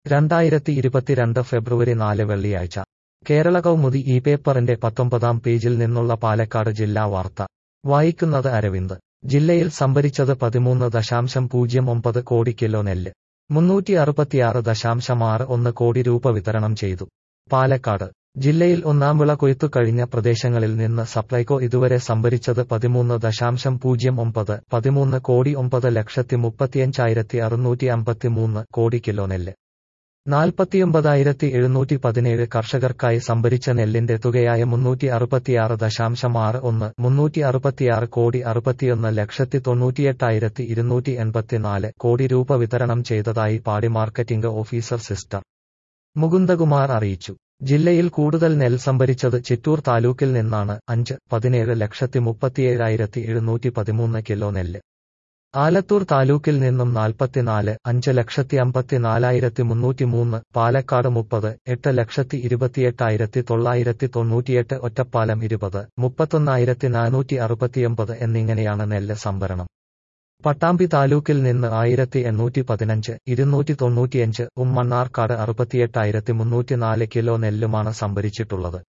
2022 ഫെബ്രുവരി 4 വെള്ളിയാഴ്ച കേരള കൗമുദി ഈ പേപ്പറിന്റെ 19-ാം പേജിൽ നിന്നുള്ള പാലക്കാട് ജില്ലാ വാർത്ത വായിക്കുന്നത് അരവിന്ദ്. ജില്ലയിൽ സംഭരിച്ചത് 13.09 കോടി കിലോ നെല്ല്. 366.61 കോടി രൂപ വിതരണം ചെയ്തു. പാലക്കാട് ജില്ലയിൽ ഒന്നാംവിള കൊയ്ത്തു കഴിഞ്ഞ പ്രദേശങ്ങളിൽ നിന്ന് സപ്ലൈകോ ഇതുവരെ സംഭരിച്ചത് 13.09 കോടി 9,35,653 കോടി കിലോ നെല്ല്. 49,717 കർഷകർക്കായി സംഭരിച്ച നെല്ലിന്റെ തുകയായ 366.61 366 കോടി 61,98,284 കോടി രൂപ വിതരണം ചെയ്തതായി പാടി മാർക്കറ്റിംഗ് ഓഫീസർ സിസ്റ്റർ മുകുന്ദകുമാർ അറിയിച്ചു. ജില്ലയിൽ കൂടുതൽ നെൽ സംഭരിച്ചത് ചിറ്റൂർ താലൂക്കിൽ നിന്നാണ്. 17,37,713 കിലോ നെല്ല്. ആലത്തൂർ താലൂക്കിൽ നിന്നും 44, 5,54,303, പാലക്കാട് 30, 8,28,998, ഒറ്റപ്പാലം 20, 31,469 എന്നിങ്ങനെയാണ് നെല്ല് സംഭരണം. പട്ടാമ്പി താലൂക്കിൽ നിന്ന് 1,815, 295, മണ്ണാർക്കാട് 68,304 കിലോ നെല്ലുമാണ് സംഭരിച്ചിട്ടുള്ളത്.